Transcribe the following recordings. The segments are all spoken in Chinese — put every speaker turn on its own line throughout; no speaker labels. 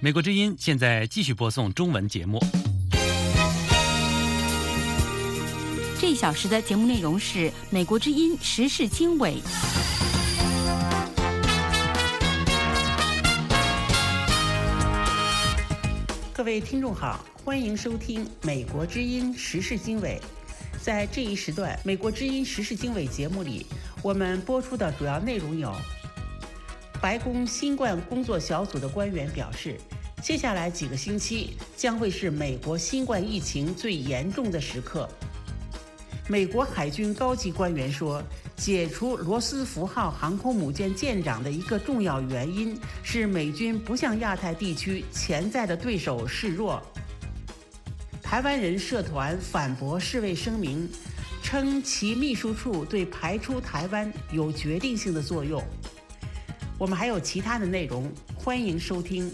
美国之音现在继续播送中文节目。
这一小时的节目内容是美国之音时事经纬。
各位听众好，欢迎收听美国之音时事经纬。在这一时段美国之音时事经纬节目里，我们播出的主要内容有：白宫新冠工作小组的官员表示，接下来几个星期将会是美国新冠疫情最严重的时刻。美国海军高级官员说，解除罗斯福号航空母舰舰长的一个重要原因是美军不向亚太地区潜在的对手示弱。台湾人社团反驳世卫声明，称其秘书处对排出台湾有决定性的作用。我们还有其他的内容，欢迎收听。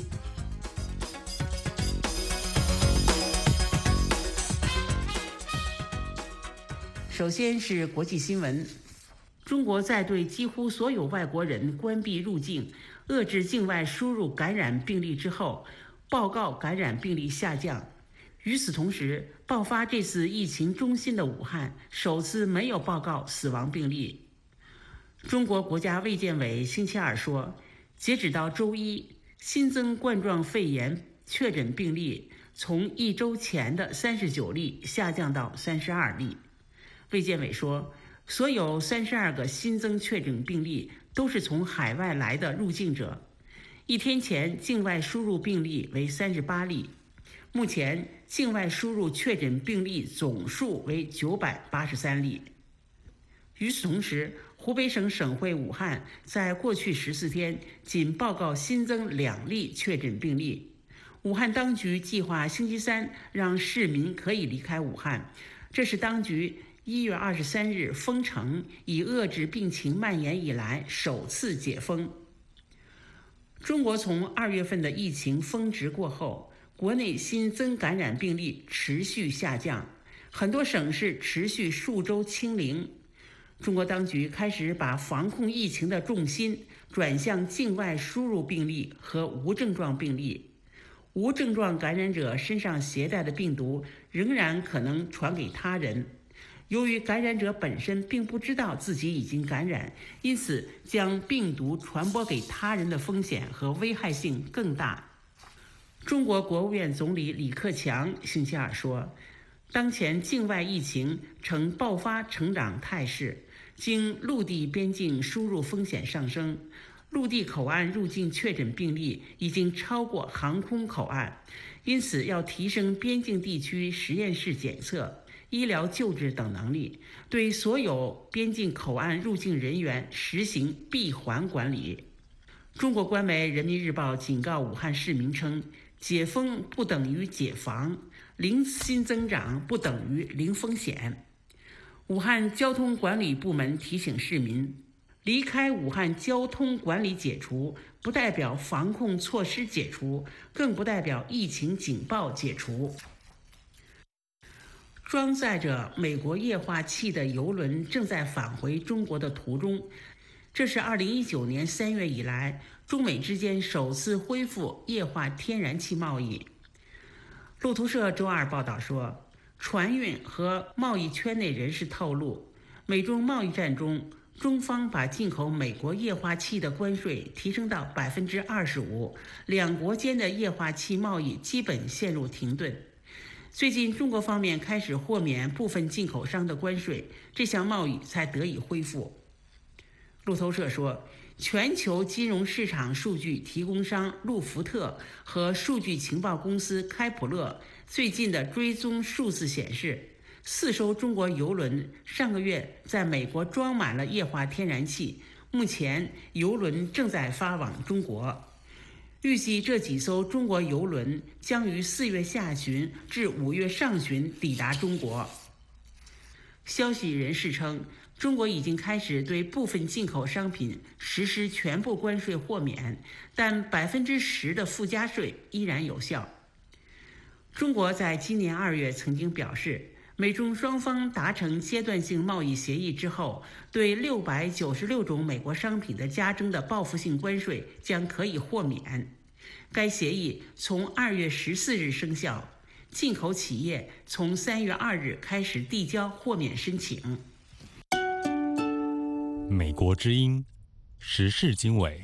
首先是国际新闻，中国在对几乎所有外国人关闭入境、遏制境外输入感染病例之后，报告感染病例下降。与此同时，爆发这次疫情中心的武汉首次没有报告死亡病例。中国国家卫健委星期二说，截止到周一，新增冠状肺炎确诊病例从一周前的39例下降到32例。卫健委说，所有32个新增确诊病例都是从海外来的入境者。一天前境外输入病例为38例，目前境外输入确诊病例总数为983例。与此同时，湖北省省会武汉在过去14天仅报告新增2例确诊病例。武汉当局计划星期三让市民可以离开武汉，这是当局1月23日封城以遏制病情蔓延以来首次解封。中国从2月份的疫情峰值过后，国内新增感染病例持续下降，很多省市持续数周清零。中国当局开始把防控疫情的重心转向境外输入病例和无症状病例。无症状感染者身上携带的病毒仍然可能传给他人。由于感染者本身并不知道自己已经感染，因此将病毒传播给他人的风险和危害性更大。中国国务院总理李克强星期二说，当前境外疫情呈爆发成长态势，经陆地边境输入风险上升，陆地口岸入境确诊病例已经超过航空口岸，因此要提升边境地区实验室检测、医疗救治等能力，对所有边境口岸入境人员实行闭环管理。中国官媒人民日报警告武汉市民称，解封不等于解防，零新增长不等于零风险。武汉交通管理部门提醒市民，离开武汉交通管理解除，不代表防控措施解除，更不代表疫情警报解除。装载着美国液化气的邮轮正在返回中国的途中，这是2019年3月以来中美之间首次恢复液化天然气贸易。路透社周二报道说，船运和贸易圈内人士透露，美中贸易战中，中方把进口美国液化气的关税提升到25%，两国间的液化气贸易基本陷入停顿。最近中国方面开始豁免部分进口商的关税，这项贸易才得以恢复。路透社说，全球金融市场数据提供商路福特和数据情报公司开普勒最近的追踪数字显示，4艘中国邮轮上个月在美国装满了液化天然气，目前邮轮正在发往中国。预计这几艘中国邮轮将于4月下旬至5月上旬抵达中国。消息人士称，中国已经开始对部分进口商品实施全部关税豁免，但10%的附加税依然有效。中国在今年2月曾经表示，美中双方达成阶段性贸易协议之后，对696种美国商品的加征的报复性关税将可以豁免。 该协议从2月14日生效，进口企业从3月2日开始递交豁免申请。
美国之音时事经纬。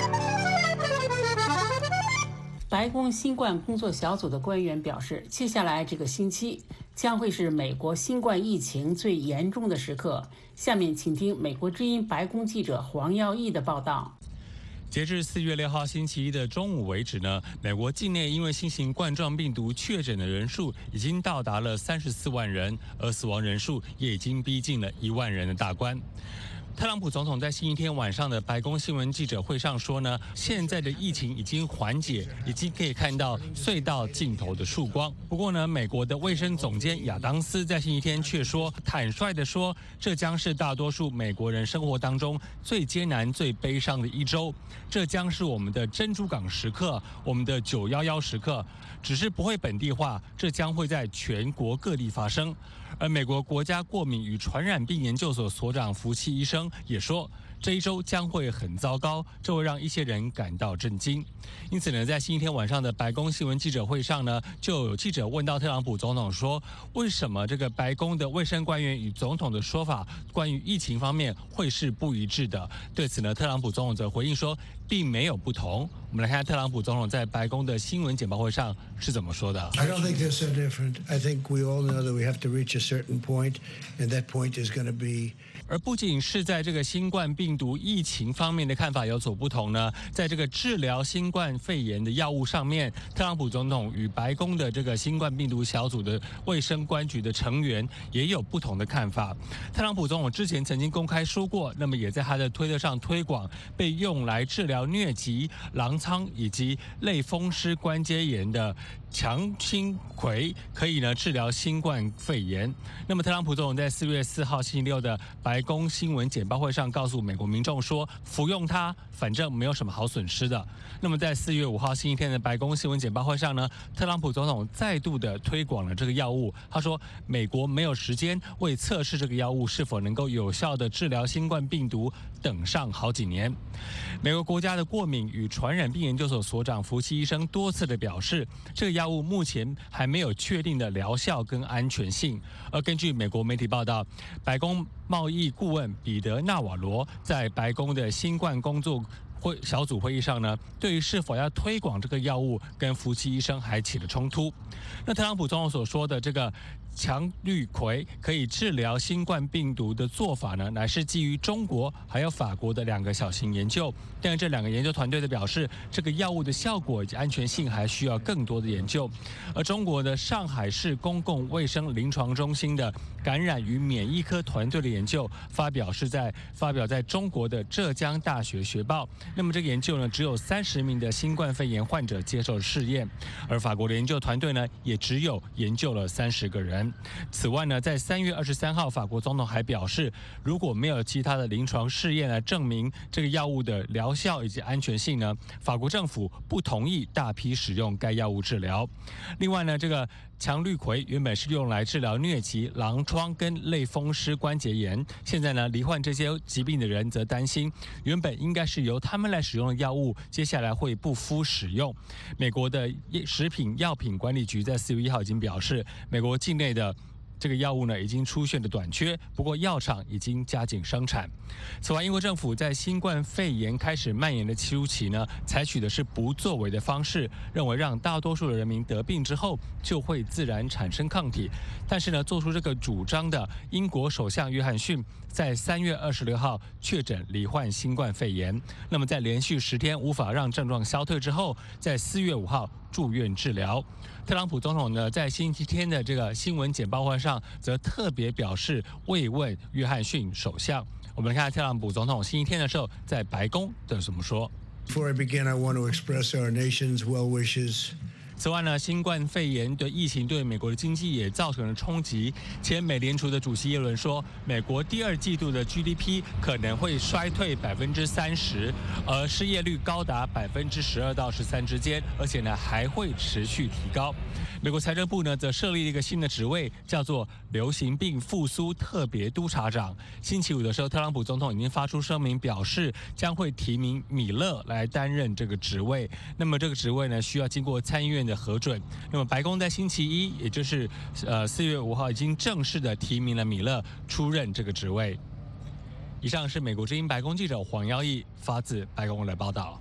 白宫新冠工作小组的官员表示，接下来这个星期将会是美国新冠疫情最严重的时刻。下面请听美国之音白宫记者黄耀义的报道。
截至4月6号星期一的中午为止呢，美国境内因为新型冠状病毒确诊的人数已经到达了34万人，而死亡人数也已经逼近了1万人的大关。特朗普总统在星期天晚上的白宫新闻记者会上说呢，现在的疫情已经缓解，已经可以看到隧道尽头的曙光。不过呢，美国的卫生总监亚当斯在星期天却说，坦率地说，这将是大多数美国人生活当中最艰难、最悲伤的一周。这将是我们的珍珠港时刻，我们的911时刻，只是不会本地化，这将会在全国各地发生。而美国国家过敏与传染病研究所所长福奇医生也说，这一周将会很糟糕，这会让一些人感到震惊。因此呢，在星期天晚上的白宫新闻记者会上呢，就有记者问到特朗普总统说，为什么这个白宫的卫生官员与总统的说法关于疫情方面会是不一致的？对此呢，特朗普总统则回应说，并没有不同。我们来看特朗普总统在白宫的新闻简报会上是怎么说的。
I don't think they're so different. I think we all know that we have to reach a certain point, and that point is going to be.
而不仅是在这个新冠病毒疫情方面的看法有所不同呢，在这个治疗新冠肺炎的药物上面，特朗普总统与白宫的这个新冠病毒小组的卫生官局的成员也有不同的看法。特朗普总统之前曾经公开说过，那么也在他的推特上推广被用来治疗疟疾、狼疮以及类风湿关节炎的强心葵可以呢治疗新冠肺炎。那么特朗普总统在4月4号星期六的白宫新闻简报会上告诉美国民众说，服用它反正没有什么好损失的。那么在4月5号星期天的白宫新闻简报会上呢，特朗普总统再度的推广了这个药物。他说，美国没有时间为测试这个药物是否能够有效的治疗新冠病毒等上好几年。美国国家的过敏与传染病研究所所长福奇医生多次的表示，这个药物目前还没有确定的疗效跟安全性。而根据美国媒体报道，白宫贸易顾问彼得·纳瓦罗在白宫的新冠工作小组会议上呢，对于是否要推广这个药物，跟福奇医生还起了冲突。那特朗普总统所说的这个羟氯喹可以治疗新冠病毒的做法呢，乃是基于中国还有法国的2个小型研究。但是这2个研究团队的表示，这个药物的效果以及安全性还需要更多的研究。而中国的上海市公共卫生临床中心的感染与免疫科团队的研究发表在中国的浙江大学学报。那么这个研究呢，只有30名的新冠肺炎患者接受试验，而法国的研究团队呢，也只有研究了30个人。此外呢，在3月23号，法国总统还表示，如果没有其他的临床试验来证明这个药物的疗效以及安全性呢，法国政府不同意大批使用该药物治疗。另外呢，这个羟氯喹原本是用来治疗疟疾、狼疮跟类风湿关节炎，现在呢，罹患这些疾病的人则担心，原本应该是由他们来使用的药物，接下来会不敷使用。美国的食品药品管理局在4月1号已经表示，美国境内的这个药物呢已经出现了短缺，不过药厂已经加紧生产。此外，英国政府在新冠肺炎开始蔓延的初期呢，采取的是不作为的方式，认为让大多数的人民得病之后就会自然产生抗体。但是呢，做出这个主张的英国首相约翰逊在3月26号确诊罹患新冠肺炎。那么在连续10天无法让症状消退之后，在4月5号住院治疗。特朗普总统呢，在星期天的这个新闻简报会上，则特别表示慰问约翰逊首相。我们来看特朗普总统星期天的时候在白宫的怎么说。
Before I begin, I want to express our nation's well wishes
此外呢，新冠肺炎的疫情对美国的经济也造成了冲击。前美联储的主席耶伦说，美国第二季度的 GDP 可能会衰退30%，而失业率高达12%到13%之间，而且呢还会持续提高。美国财政部呢则设立了一个新的职位，叫做流行病复苏特别督察长。星期五的时候，特朗普总统已经发出声明，表示将会提名米勒来担任这个职位。那么这个职位呢，需要经过参议院的核准。那么白宫在星期一，也就是4月5号，已经正式的提名了米勒出任这个职位。以上是美国之音白宫记者黄耀义发自白宫的报道。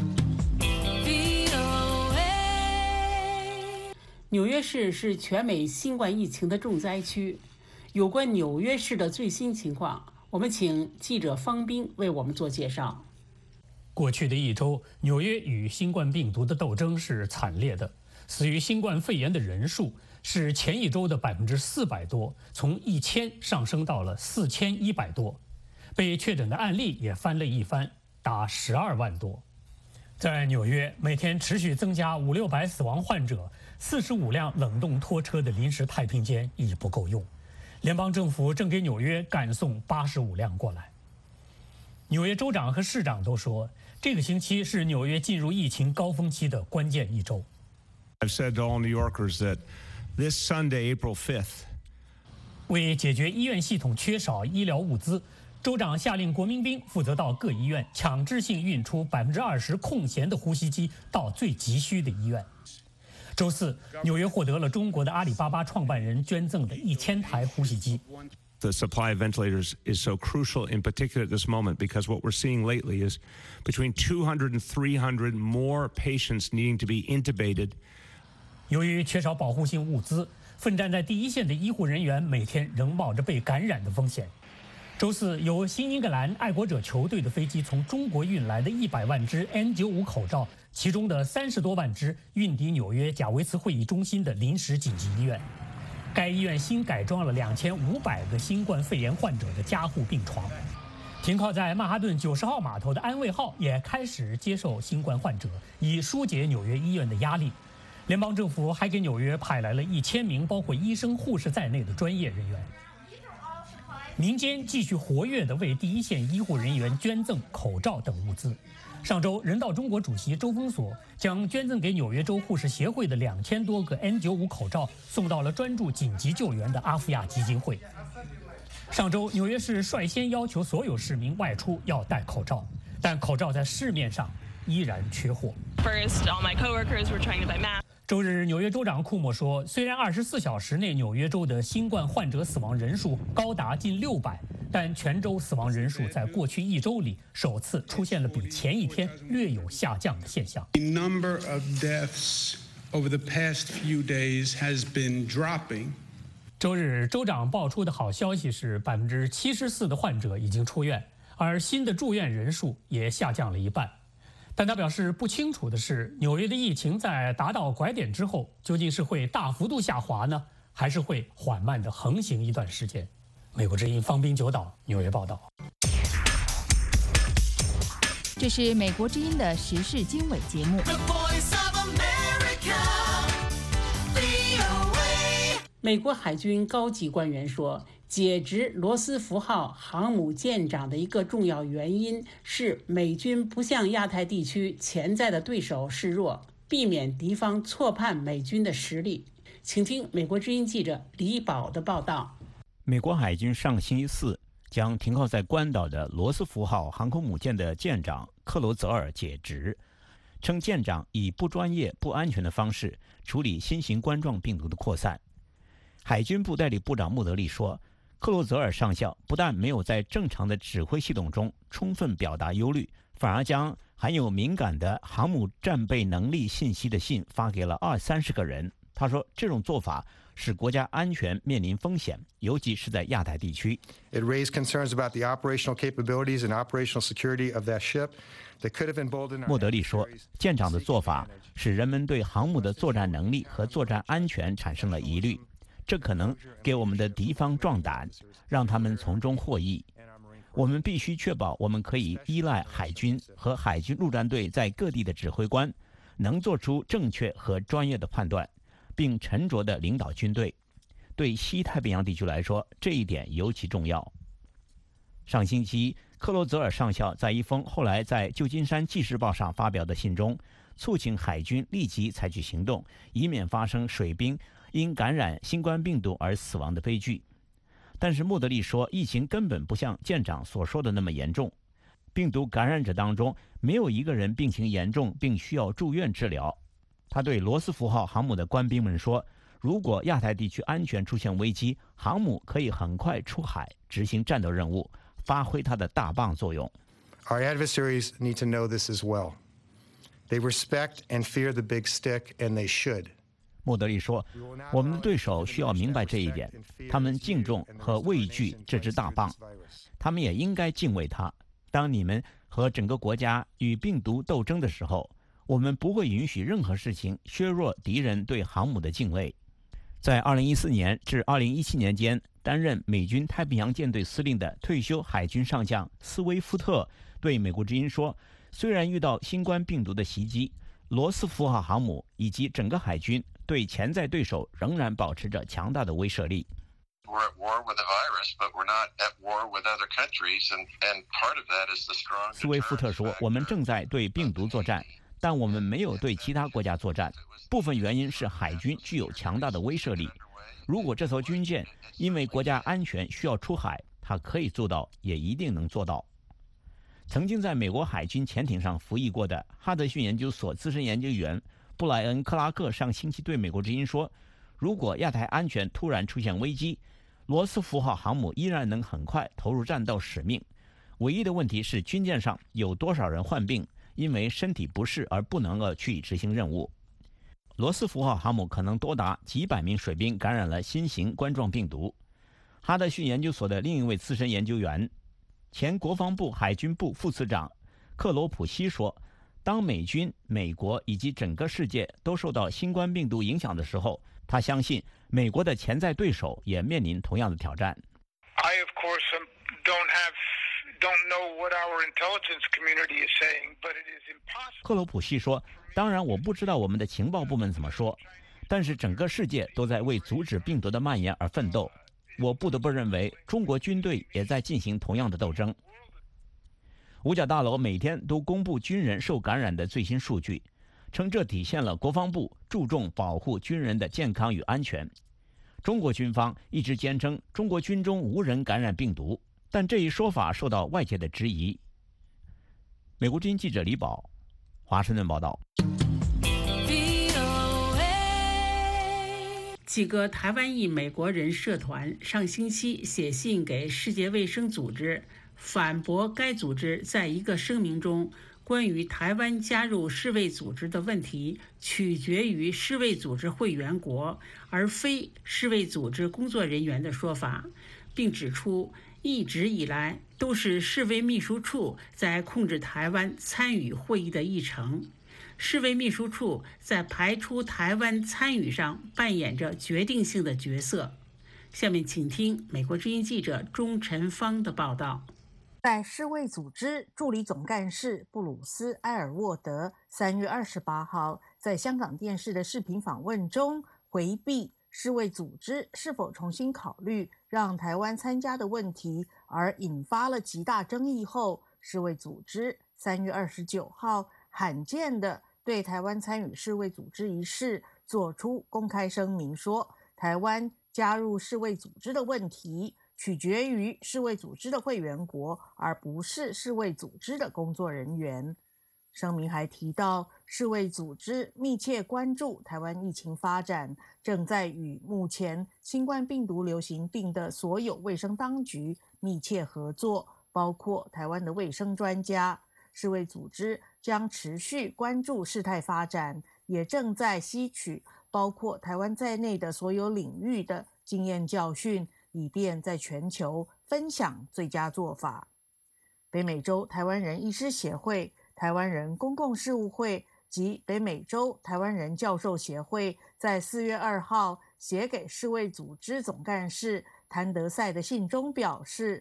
纽约市是全美新冠疫情的重灾区。有关纽约市的最新情况，我们请记者方斌为我们做介绍。
过去的一周，纽约与新冠病毒的斗争是惨烈的，死于新冠肺炎的人数是前一周的400%多，从1000上升到了4100多，被确诊的案例也翻了一番，达12万多。在纽约，每天持续增加500-600死亡患者，45辆冷冻拖车的临时太平间已不够用，联邦政府正给纽约赶送85辆过来。纽约州长和市长都说，这个星期是纽约进入疫情高峰期的关键一周。
I've said to all New Yorkers that this Sunday, April 5th,
为解决医院系统缺少医疗物资，州长下令国民兵负责到各医院强制性运出20%空闲的呼吸机到最急需的医院。周四，纽约获得了中国的阿里巴巴创办人捐赠的1000台呼吸机。
The supply of ventilators is so crucial, in particular at this moment, because what we're seeing lately is between 200 and 300 more patients needing to be intubated.
由于缺少保护性物资，奋战在第一线的医护人员每天仍冒着被感染的风险。周四，由新英格兰爱国者球队的飞机从中国运来的100万只 N95 口罩，其中的30多万只运抵纽约贾维茨会议中心的临时紧急医院。该医院新改装了2500个新冠肺炎患者的加护病床。停靠在曼哈顿90号码头的安慰号也开始接受新冠患者，以疏解纽约医院的压力。联邦政府还给纽约派来了1000名包括医生、护士在内的专业人员。民间继续活跃地为第一线医护人员捐赠口罩等物资。上周，人道中国主席周峰锁将捐赠给纽约州护士协会的2000多个 N95 口罩送到了专注紧急救援的阿富亚基金会。上周，纽约市率先要求所有市民外出要戴口罩，但口罩在市面上依然缺货。
First, all my coworkers were trying to buy masks.
周日，纽约州长库莫说，虽然24小时内纽约州的新冠患者死亡人数高达近600，但全州死亡人数在过去一周里首次出现了比前一天略有下降的现象。
The number of deaths over the past few days has been dropping.
周日，州长爆出的好消息是，74%的患者已经出院，而新的住院人数也下降了一半。但他表示，不清楚的是，纽约的疫情在达到拐点之后，究竟是会大幅度下滑呢，还是会缓慢地横行一段时间？美国之音方斌九岛纽约报道。
这是美国之音的时事经纬节目。
美国海军高级官员说，解职罗斯福号航母舰长的一个重要原因是美军不向亚太地区潜在的对手示弱，避免敌方错判美军的实力。请听美国之音记者李宝的报道。
美国海军上星期四将停靠在关岛的罗斯福号航空母舰的舰长克罗泽尔解职，称舰长以不专业、不安全的方式处理新型冠状病毒的扩散。海军部代理部长穆德利说，克罗泽尔上校不但没有在正常的指挥系统中充分表达忧虑，反而将含有敏感的航母战备能力信息的信发给了20-30个人。他说，这种做法使国家安全面临风险，尤其是在亚太地区。
It raised concerns about the operational capabilities and operational security of that ship that could have emboldened our
莫德利说，舰长的做法使人们对航母的作战能力和作战安全产生了疑虑。这可能给我们的敌方壮胆，让他们从中获益。我们必须确保我们可以依赖海军和海军陆战队在各地的指挥官， 能做出正确和专业的判断，并沉着地领导军队。对西太平洋地区来说，这一点尤其重要。上星期，克罗泽尔上校在一封后来在旧金山纪事报上发表的信中，促请海军立即采取行动，以免发生水兵因感染新冠病毒而死亡的悲剧。但是莫德利说，疫情根本不像舰长所说的那么严重，病毒感染者当中没有一个人病情严重并需要住院治疗。他对罗斯福号航母的官兵们说，如果亚太地区安全出现危机，航母可以很快出海执行战斗任务，发挥它的大棒作用。
Our adversaries need to know this as well. They respect and fear the big stick, and they should.
莫德利说，我们的对手需要明白这一点，他们敬重和畏惧这只大棒，他们也应该敬畏它。当你们和整个国家与病毒斗争的时候，我们不会允许任何事情削弱敌人对航母的敬畏。在2014年至2017年间，担任美军太平洋舰队司令的退休海军上将斯威夫特对美国之音说，虽然遇到新冠病毒的袭击，罗斯福号航母以及整个海军对潜在对手仍然保持着强大的威慑力。
We're at war with the virus, but we're not at war with other countries, and part of that is the strong.
斯威夫特说，我们正在对病毒作战，但我们没有对其他国家作战。部分原因是海军具有强大的威慑力。如果这艘军舰因为国家安全需要出海，它可以做到，也一定能做到。曾经在美国海军潜艇上服役过的哈德逊研究所资深研究员布莱恩·克拉克上星期对美国之音说，如果亚太安全突然出现危机，罗斯福号航母依然能很快投入战斗使命。唯一的问题是军舰上有多少人患病，因为身体不适而不能够去执行任务。罗斯福号航母可能多达几百名水兵感染了新型冠状病毒。哈德逊研究所的另一位资深研究员，前国防部海军部副次长克罗普西说，当美军、美国以及整个世界都受到新冠病毒影响的时候，他相信美国的潜在对手也面临同样的挑战。
I of course don't know what our intelligence community is saying, but it is impossible.
克罗普西说，当然我不知道我们的情报部门怎么说，但是整个世界都在为阻止病毒的蔓延而奋斗。我不得不认为中国军队也在进行同样的斗争。五角大楼每天都公布军人受感染的最新数据，称这体现了国防部注重保护军人的健康与安全。中国军方一直坚称中国军中无人感染病毒，但这一说法受到外界的质疑。美国之音记者李宝，华盛顿报道。
几个台湾裔美国人社团上星期写信给世界卫生组织，反驳该组织在一个声明中关于台湾加入世卫组织的问题取决于世卫组织会员国而非世卫组织工作人员的说法，并指出一直以来都是世卫秘书处在控制台湾参与会议的议程。世卫秘书处在排除台湾参与上扮演着决定性的角色。下面请听美国之音记者钟晨芳的报道。
在世卫组织助理总干事布鲁斯·埃尔沃德3月28号在香港电视的视频访问中回避世卫组织是否重新考虑让台湾参加的问题，而引发了极大争议后，世卫组织3月29号罕见的对台湾参与世卫组织一事做出公开声明，说台湾加入世卫组织的问题取决于世卫组织的会员国，而不是世卫组织的工作人员。声明还提到，世卫组织密切关注台湾疫情发展，正在与目前新冠病毒流行病的所有卫生当局密切合作，包括台湾的卫生专家。世卫组织将持续关注事态发展，也正在吸取包括台湾在内的所有领域的经验教训，以便在全球分享最佳做法。北美洲台湾人医师协会、台湾人公共事务会及北美洲台湾人教授协会在4月2号写给世卫组织总干事谭德赛的信中表示，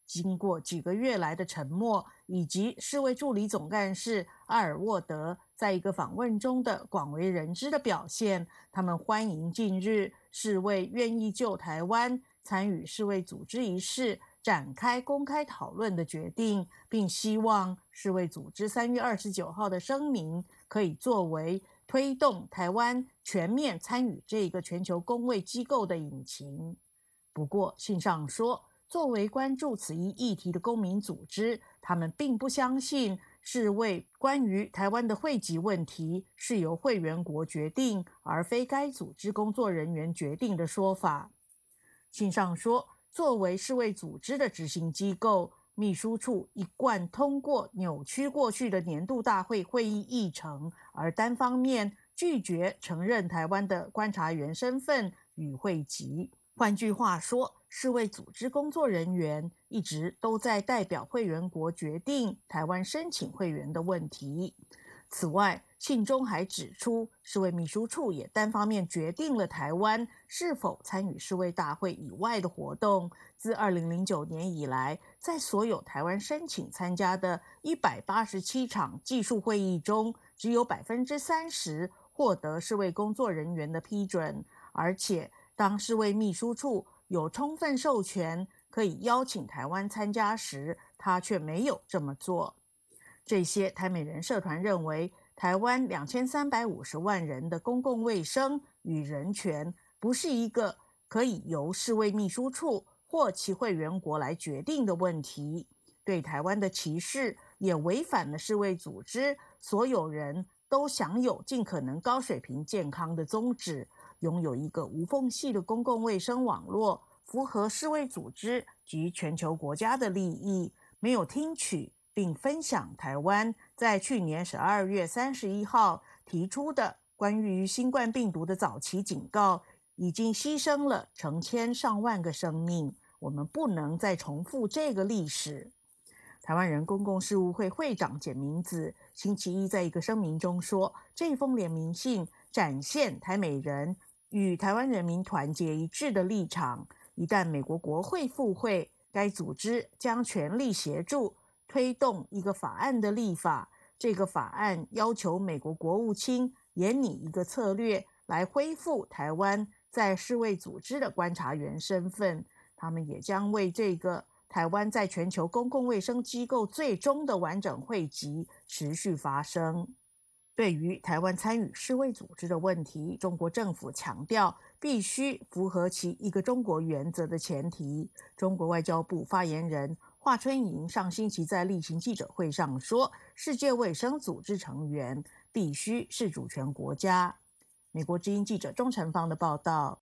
经过几个月来的沉默，以及世卫助理总干事阿尔沃德在一个访问中的广为人知的表现，他们欢迎近日世卫愿意就台湾参与世卫组织一事展开公开讨论的决定，并希望世卫组织3月29号的声明可以作为推动台湾全面参与这个全球公卫机构的引擎。不过信上说，作为关注此一议题的公民组织，他们并不相信世卫关于台湾的惠及问题是由会员国决定，而非该组织工作人员决定的说法。信上说，作为世卫组织的执行机构，秘书处一贯通过扭曲过去的年度大会会议议程，而单方面拒绝承认台湾的观察员身份与会籍。换句话说，世卫组织工作人员一直都在代表会员国决定台湾申请会员的问题。此外，信中还指出，世卫秘书处也单方面决定了台湾是否参与世卫大会以外的活动。自2009年以来，在所有台湾申请参加的187场技术会议中，只有30%获得世卫工作人员的批准，而且当世卫秘书处有充分授权可以邀请台湾参加时，他却没有这么做。这些台美人社团认为，台湾2350万人的公共卫生与人权不是一个可以由世卫秘书处或其会员国来决定的问题。对台湾的歧视也违反了世卫组织所有人都享有尽可能高水平健康的宗旨，拥有一个无缝隙的公共卫生网络，符合世卫组织及全球国家的利益，没有听取并分享台湾在去年12月31号提出的关于新冠病毒的早期警告，已经牺牲了成千上万个生命。我们不能再重复这个历史。台湾人公共事务会会长简明子星期一在一个声明中说，这封联名信展现台美人与台湾人民团结一致的立场。一旦美国国会复会，该组织将全力协助推动一个法案的立法。这个法案要求美国国务卿研拟一个策略来恢复台湾在世卫组织的观察员身份。他们也将为这个台湾在全球公共卫生机构最终的完整汇集持续发声。对于台湾参与世卫组织的问题，中国政府强调必须符合其一个中国原则的前提。中国外交部发言人华春莹上星期在例行记者会上说，世界卫生组织成员必须是主权国家。美国之音记者钟成芳的报道。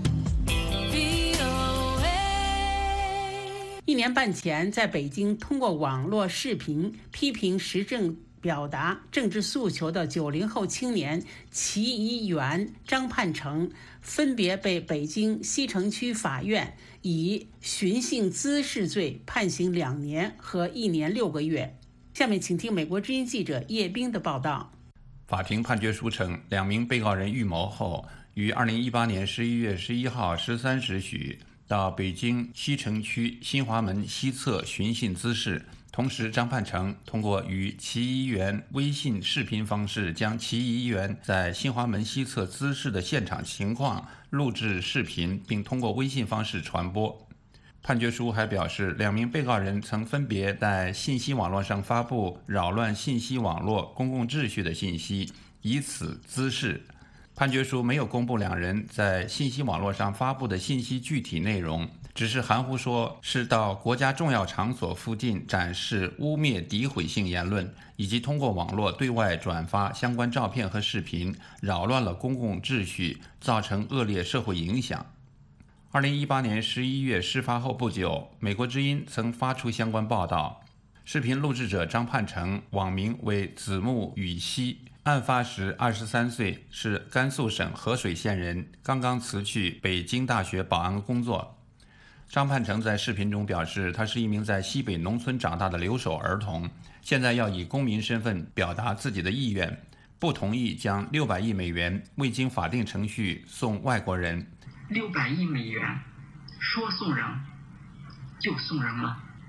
1年半前，在北京通过网络视频批评时政表达政治诉求的90后青年齐一元、张盼成分别被北京西城区法院以寻衅滋事罪判刑2年和1年6个月。下面请听美国之音记者叶冰的报道。
法庭判决书称，2名被告人预谋后，于2018年11月11号13时许到北京西城区新华门西侧寻衅滋事。同时，张盼成通过与齐一元微信视频方式，将齐一元在新华门西侧滋事的现场情况录制视频，并通过微信方式传播。判决书还表示，2名被告人曾分别在信息网络上发布扰乱信息网络公共秩序的信息，以此滋事。判决书没有公布2人在信息网络上发布的信息具体内容，只是含糊说是到国家重要场所附近展示污蔑诋毁性言论，以及通过网络对外转发相关照片和视频，扰乱了公共秩序，造成恶劣社会影响。2018年11月事发后不久，美国之音曾发出相关报道。视频录制者张盼成，网名为子木羽西，案发时23岁，是甘肃省合水县人，刚刚辞去北京大学保安工作。张盼成在视频中表示，他是一名在西北农村长大的留守儿童，现在要以公民身份表达自己的意愿，不同意将600亿美元未经法定程序送外国人。
600亿美元，说送人就送人了。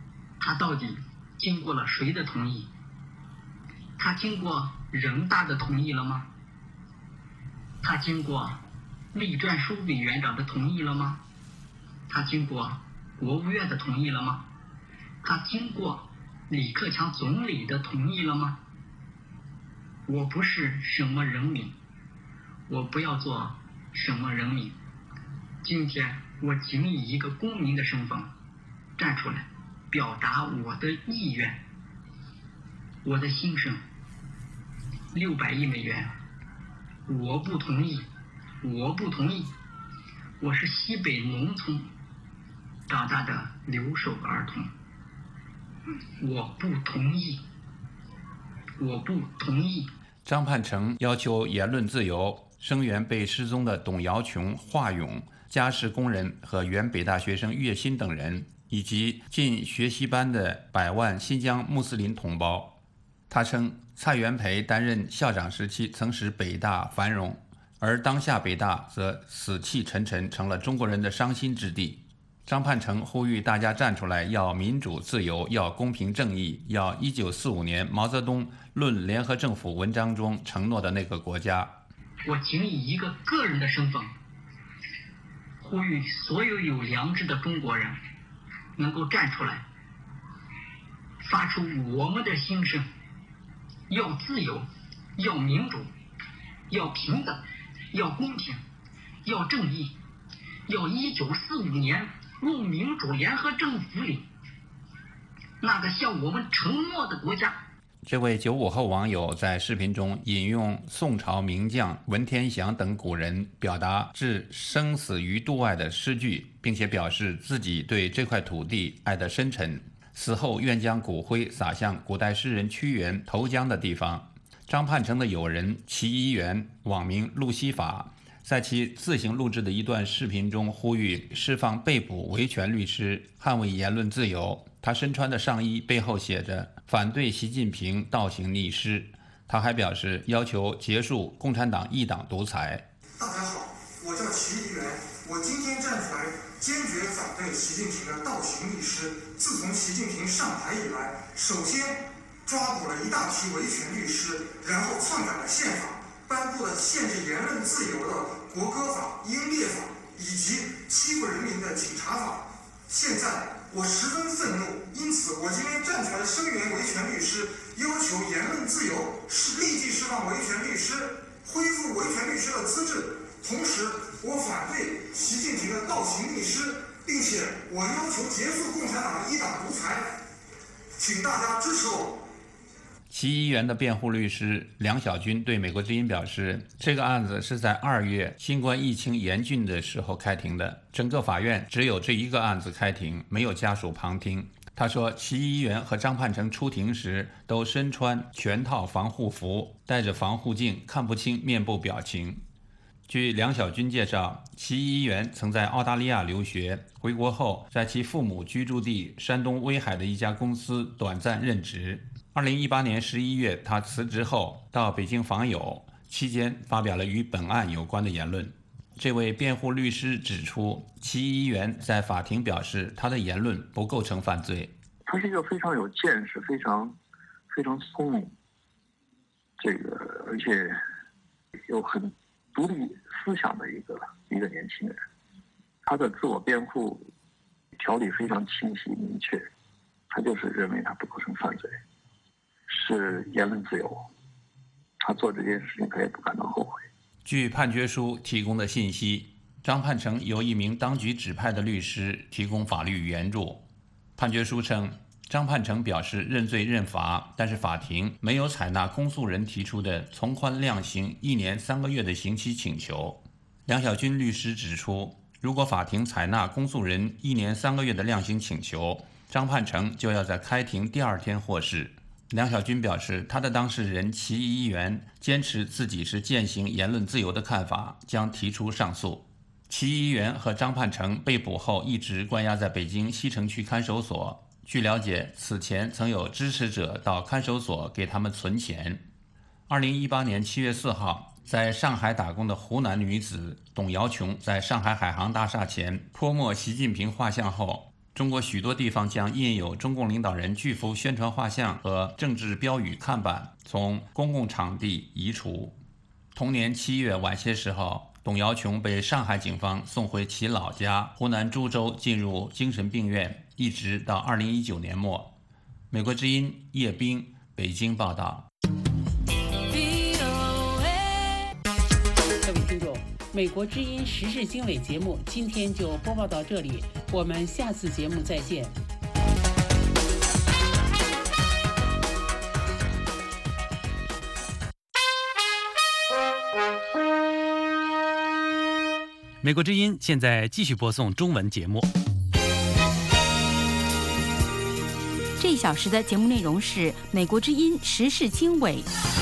他到底经过了谁的同意？他经过人大的同意了吗？他经过栗战书委员长的同意了吗？他经过国务院的同意了吗？他经过李克强总理的同意了吗？我不是什么人民，我不要做什么人民。今天我仅以一个公民的身份站出来，表达我的意愿。我的心声，600亿美元，我不同意，我不同意。我是西北农村长大的留守儿童，我不同意，我不同意。
张盼成要求言论自由，声援被失踪的董瑶琼、华勇、家事工人和原北大学生岳鑫等人，以及进学习班的100万新疆穆斯林同胞。他称，蔡元培担任校长时期曾使北大繁荣，而当下北大则死气沉沉，成了中国人的伤心之地。张盼成呼吁大家站出来，要民主自由，要公平正义，要1945年毛泽东论联合政府文章中承诺的那个国家。
我仅以一个个人的身份，呼吁所有有良知的中国人能够站出来，发出我们的心声。要自由，要民主，要平等，要公平，要正义，要1945年入民主联合政府里那个向我们承诺的国家。
这位95后网友在视频中引用宋朝名将文天祥等古人表达置生死于度外的诗句，并且表示自己对这块土地爱得深沉，死后愿将骨灰撒向古代诗人屈原投江的地方。张盼成的友人齐一元，网名路西法，在其自行录制的一段视频中呼吁释放被捕维权律师，捍卫言论自由。他身穿的上衣背后写着反对习近平倒行逆施。他还表示要求结束共产党一党独裁。
大家好，我叫齐一元，我今天站出来坚决反对习近平的倒行逆施。自从习近平上台以来，首先抓捕了一大批维权律师，然后篡改了宪法，颁布了限制言论自由的国歌法、英烈法，以及欺负人民的警察法。现在我十分愤怒，因此我今天站出来声援维权律师，要求言论自由，立即释放维权律师，恢复维权律师的资质。同时，我反对习近平的倒行逆施，并且我要求结束共产党的一党独裁。请大家支持我。
齐一元的辩护律师梁小军对美国之音表示，这个案子是在2月新冠疫情严峻的时候开庭的，整个法院只有这一个案子开庭，没有家属旁听。他说，齐一元和张盼成出庭时都身穿全套防护服，戴着防护镜，看不清面部表情。据梁小军介绍，齐一元曾在澳大利亚留学，回国后在其父母居住地山东威海的一家公司短暂任职。2018年11月，他辞职后到北京访友，期间发表了与本案有关的言论。这位辩护律师指出，齐一元在法庭表示，他的言论不构成犯罪。
他是一个非常有见识、非常聪明，而且有很独立思想的一个年轻人。他的自我辩护条理非常清晰明确，他就是认为他不构成犯罪。是言论自由，他做这件事情他也不感到后悔。
据判决书提供的信息，张盼成由一名当局指派的律师提供法律援助。判决书称，张盼成表示认罪认罚，但是法庭没有采纳公诉人提出的从宽量刑1年3个月的刑期请求。梁小军律师指出，如果法庭采纳公诉人1年3个月的量刑请求，张盼成就要在开庭第2天获释。梁小军表示，他的当事人齐一元坚持自己是践行言论自由的看法，将提出上诉。齐一元和张盼成被捕后一直关押在北京西城区看守所。据了解，此前曾有支持者到看守所给他们存钱。2018年7月4号，在上海打工的湖南女子董瑶琼在上海海航大厦前泼墨习近平画像后， 中国许多地方将印有中共领导人巨幅宣传画像和政治标语看板从公共场地移除。同年7月晚些时候，董瑶琼被上海警方送回其老家湖南株洲，进入精神病院，一直到2019年末。美国之音叶冰，北京报道。
各位听众，美国之音时事经纬节目今天就播报到这里，我们下次节目再见。
美国之音现在继续播送中文节目。
这一小时的节目内容是美国之音时事经纬。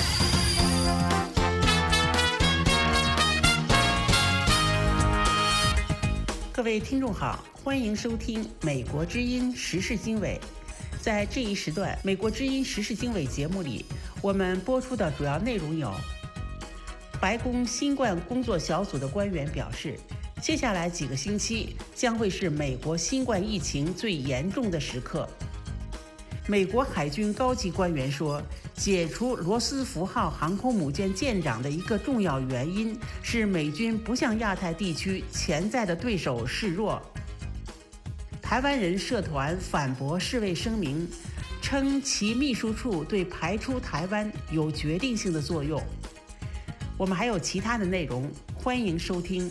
各位听众好，欢迎收听美国之音时事经纬。在这一时段美国之音时事经纬节目里，我们播出的主要内容有：白宫新冠工作小组的官员表示，接下来几个星期将会是美国新冠疫情最严重的时刻。美国海军高级官员说，解除罗斯福号航空母舰舰长的一个重要原因是美军不向亚太地区潜在的对手示弱。台湾人社团反驳世卫声明，称其秘书处对排出台湾有决定性的作用。我们还有其他的内容，欢迎收听。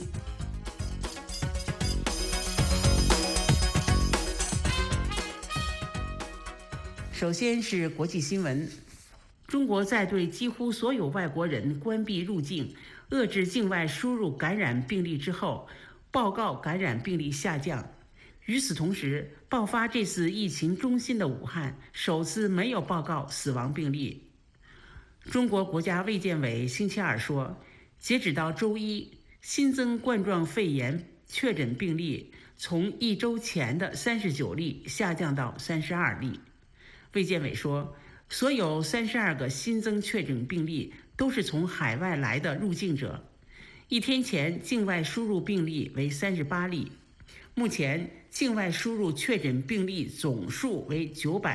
首先是国际新闻，中国在对几乎所有外国人关闭入境、遏制境外输入感染病例之后，报告感染病例下降。与此同时，爆发这次疫情中心的武汉首次没有报告死亡病例。中国国家卫健委星期二说，截止到周一，新增冠状肺炎确诊病例从一周前的39例下降到32例。卫健委说，所有32个新增确诊病例都是从海外来的入境者。一天前境外输入病例为38例，目前境外输入确诊病例总数为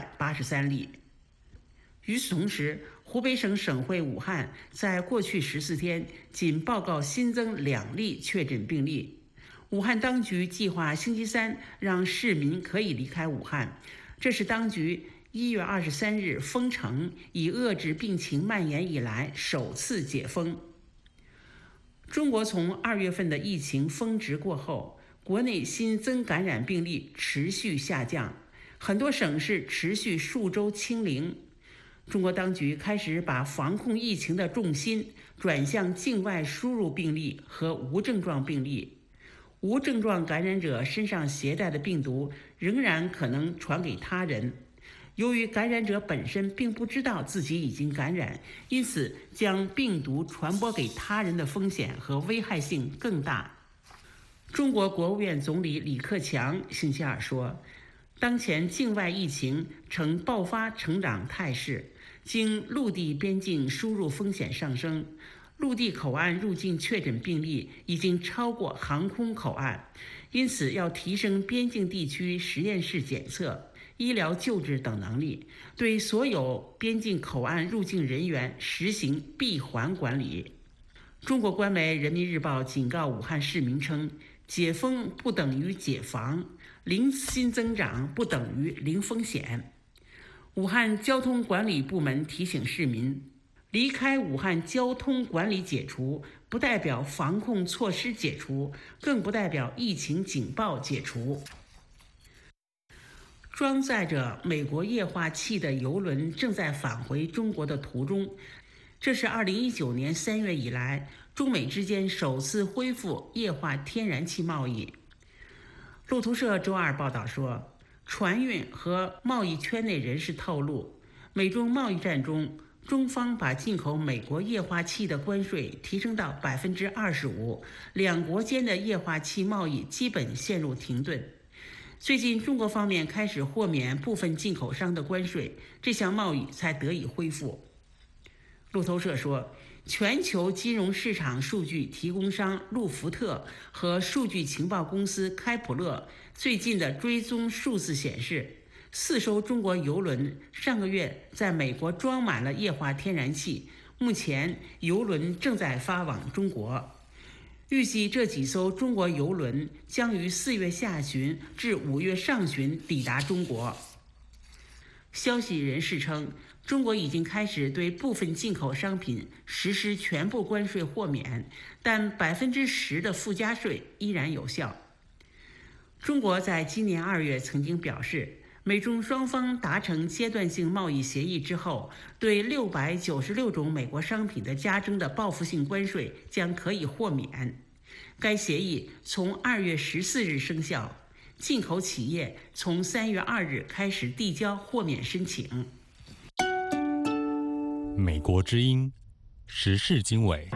983例。与此同时，湖北省省会武汉在过去14天仅报告新增2例确诊病例。武汉当局计划星期三让市民可以离开武汉，这是当局1月23日封城以遏制病情蔓延以来首次解封。中国从2月份的疫情峰值过后，国内新增感染病例持续下降，很多省市持续数周清零。中国当局开始把防控疫情的重心转向境外输入病例和无症状病例。无症状感染者身上携带的病毒仍然可能传给他人。由于感染者本身并不知道自己已经感染，因此将病毒传播给他人的风险和危害性更大。中国国务院总理李克强星期二说，当前境外疫情呈爆发成长态势，经陆地边境输入风险上升，陆地口岸入境确诊病例已经超过航空口岸，因此要提升边境地区实验室检测、医疗救治等能力，对所有边境口岸入境人员实行闭环管理。中国官媒《人民日报》警告武汉市民称，解封不等于解防，零新增长不等于零风险。武汉交通管理部门提醒市民，离开武汉交通管理解除，不代表防控措施解除，更不代表疫情警报解除。装载着美国液化气的邮轮正在返回中国的途中，这是2019年3月以来中美之间首次恢复液化天然气贸易。路透社周二报道说，船运和贸易圈内人士透露，美中贸易战中，中方把进口美国液化气的关税提升到25%，两国间的液化气贸易基本陷入停顿。最近中国方面开始豁免部分进口商的关税，这项贸易才得以恢复。路透社说， 全球金融市场数据提供商路福特和数据情报公司开普勒最近的追踪数字显示，4艘中国邮轮上个月在美国装满了液化天然气，目前邮轮正在发往中国。预计这几艘中国邮轮将于4月下旬至5月上旬抵达中国。消息人士称，中国已经开始对部分进口商品实施全部关税豁免，但10%的附加税依然有效。中国在今年2月曾经表示，美中双方达成阶段性贸易协议之后，对696种美国商品的加征的报复性关税将可以豁免。该协议从2月14日生效，进口企业从3月2日开始递交豁免申请。
美国之音，时事经纬。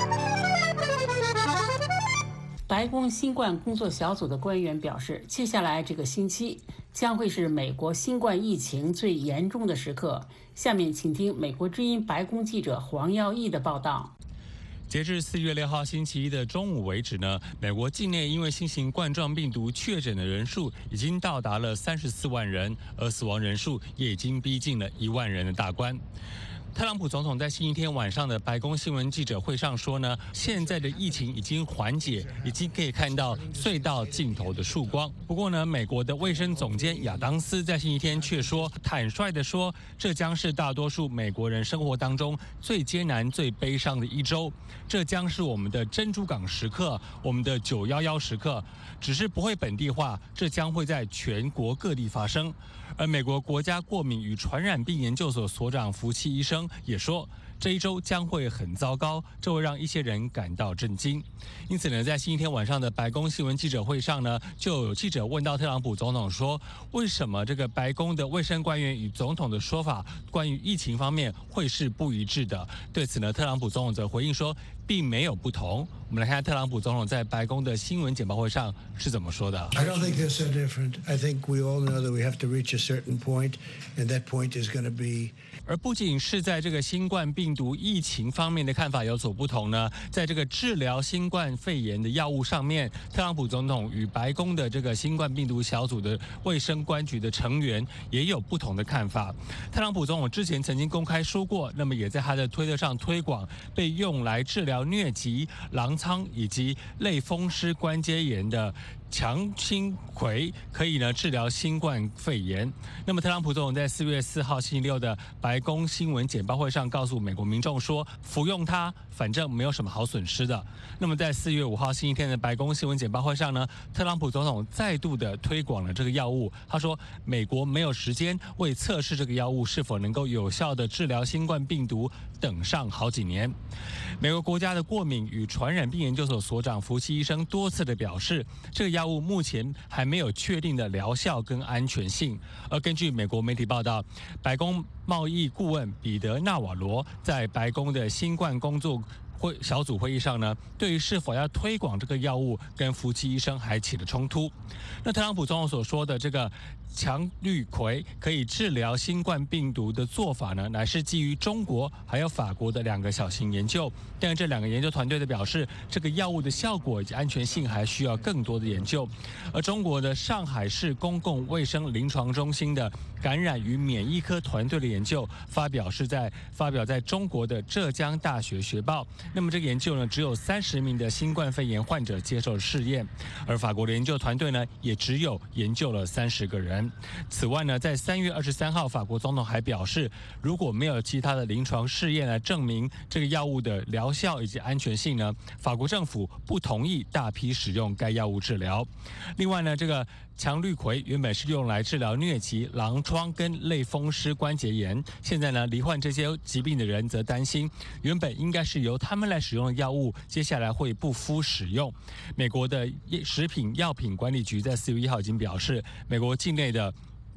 白宫新冠工作小组的官员表示，接下来这个星期将会是美国新冠疫情最严重的时刻。下面请听美国之音白宫记者黄耀义的报道。
截至4月6号星期一的中午为止呢，美国境内因为新型冠状病毒确诊的人数已经到达了34万人，而死亡人数也已经逼近了1万人的大关。特朗普总统在星期天晚上的白宫新闻记者会上说呢，现在的疫情已经缓解，已经可以看到隧道尽头的曙光。不过呢，美国的卫生总监亚当斯在星期天却说，坦率地说，这将是大多数美国人生活当中最艰难、最悲伤的一周。这将是我们的珍珠港时刻，我们的911时刻，只是不会本地化，这将会在全国各地发生。而美国国家过敏与传染病研究所所长福奇医生也说，这一周将会很糟糕，这会让一些人感到震惊。因此呢，在星期天晚上的白宫新闻记者会上呢，就有记者问到特朗普总统说，为什么这个白宫的卫生官员与总统的说法关于疫情方面会是不一致的？对此呢，特朗普总统则回应说，并没有不同。我们来看特朗普总统在白宫的新闻简报会上是怎么说的。
I don't think they're so different. I think we all know that we have to reach a certain point, and that point is going to be.
而不仅是在这个新冠病毒疫情方面的看法有所不同呢，在这个治疗新冠肺炎的药物上面，特朗普总统与白宫的这个新冠病毒小组的卫生官局的成员也有不同的看法。特朗普总统之前曾经公开说过，那么也在他的推特上推广被用来治疗疟疾、狼疮以及类风湿关节炎的强心葵可以呢治疗新冠肺炎。那么特朗普总统在4月4号星期六的白宫新闻简报会上告诉美国民众说，服用它反正没有什么好损失的。那么在4月5号星期天的白宫新闻简报会上呢，特朗普总统再度的推广了这个药物。他说，美国没有时间为测试这个药物是否能够有效的治疗新冠病毒等上好几年。美国国家的过敏与传染病研究所所长福奇医生多次的表示，这个药物目前还没有确定的疗效跟安全性。而根据美国媒体报道，白宫贸易顾问彼得纳瓦罗在白宫的新冠工作小组会议上呢，对于是否要推广这个药物，跟福奇医生还起了冲突。那特朗普总统所说的这个羟氯喹可以治疗新冠病毒的做法呢，乃是基于中国还有法国的2个小型研究，但这2个研究团队的表示，这个药物的效果以及安全性还需要更多的研究。而中国的上海市公共卫生临床中心的感染与免疫科团队的研究发表在中国的浙江大学学报。那么这个研究呢，只有30名的新冠肺炎患者接受试验，而法国的研究团队呢，也只有研究了30个人。此外呢，在3月23号，法国总统还表示，如果没有其他的临床试验来证明这个药物的疗效以及安全性呢，法国政府不同意大批使用该药物治疗。另外呢，这个羟氯喹原本是用来治疗疟疾、狼疮跟类风湿关节炎，现在呢，罹患这些疾病的人则担心，原本应该是由他们来使用的药物，接下来会不敷使用。美国的食品药品管理局在4月1号已经表示，美国境内的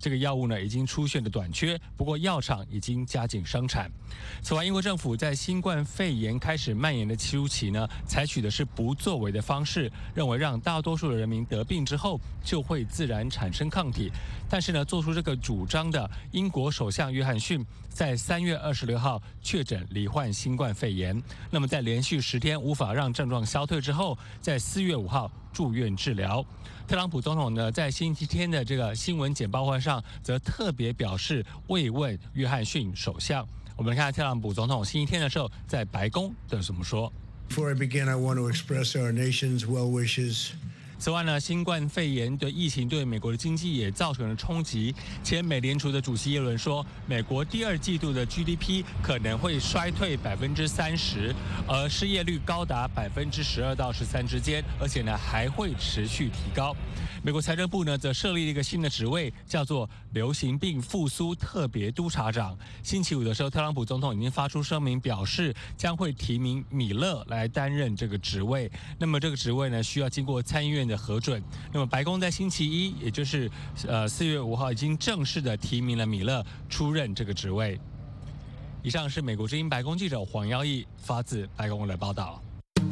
这个药物呢已经出现了短缺，不过药厂已经加紧生产。此外，英国政府在新冠肺炎开始蔓延的初期呢，采取的是不作为的方式，认为让大多数的人民得病之后就会自然产生抗体。但是呢，做出这个主张的英国首相约翰逊在3月26号确诊罹患新冠肺炎。那么在连续10天无法让症状消退之后，在4月5号住院治疗。特朗普总统呢，在星期天的这个新闻简报会上，则特别表示慰问约翰逊首相。我们看特朗普总统星期天的时候在白宫的怎么说。
Before I begin, I want to express our nation's well wishes.
此外呢，新冠肺炎的疫情对美国的经济也造成了冲击。前美联储的主席耶伦说，美国第2季度的 GDP 可能会衰退30%，而失业率高达12%到13%之间，而且呢还会持续提高。美国财政部呢则设立了一个新的职位，叫做流行病复苏特别督察长。星期五的时候，特朗普总统已经发出声明，表示将会提名米勒来担任这个职位。那么这个职位呢，需要经过参议院的核准。那么白宫在星期一，也就是4月5号，已经正式的提名了米勒出任这个职位。以上是美国之音白宫记者黄耀义发自白宫的报道。